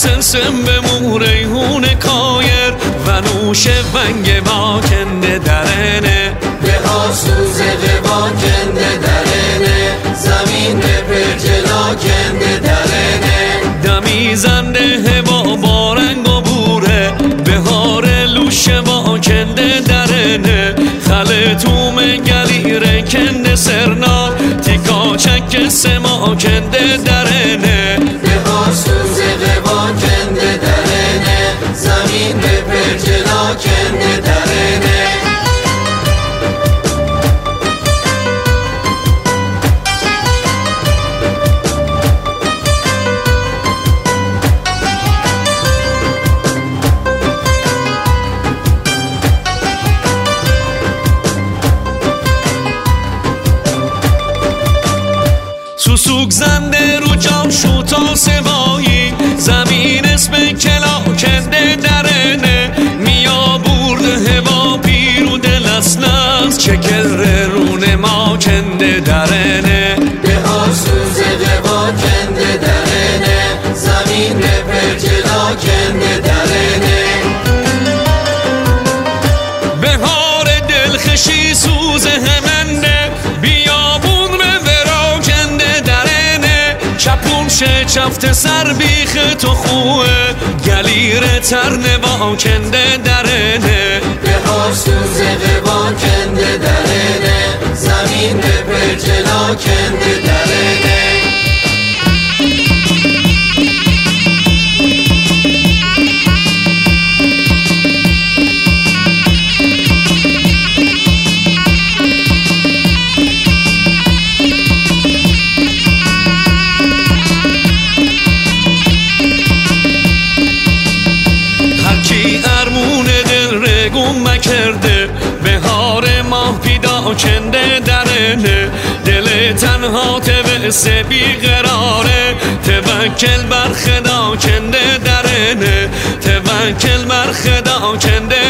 سنسم به موریهون کایر و نوش ونگ واکنده درنه به آسوز واکنده درنه زمین به پرجلا کنده درنه دمی زنده هوا بارنگ و بوره بهار لوش واکنده درنه خلطوم گلیره کنده سرنا تیکا چک سما کنده درنه به آسوز واکنده درنه زمین به پرجلا کنده درنه سوسوک زنده رو جام شوتا سوایی زمین اسم کلا کنده درنه میا برده هوا پیرو دل اسناس چکل رونه ما کنده درنه به آسوز قوا کنده درنه زمین به پرجلا کنده درنه بهار دلخشی سوز همنده بیابون چفت سر بیخ تو خوه گلیر ترنه واکنده درنه به آسوز واکنده درنه زمین به پرجلا کنده درنه کرده بهار ماه پیدا کنده درنه دل تنها توسه بیقراره توکل بر خدا کنده درنه توکل بر خدا کنده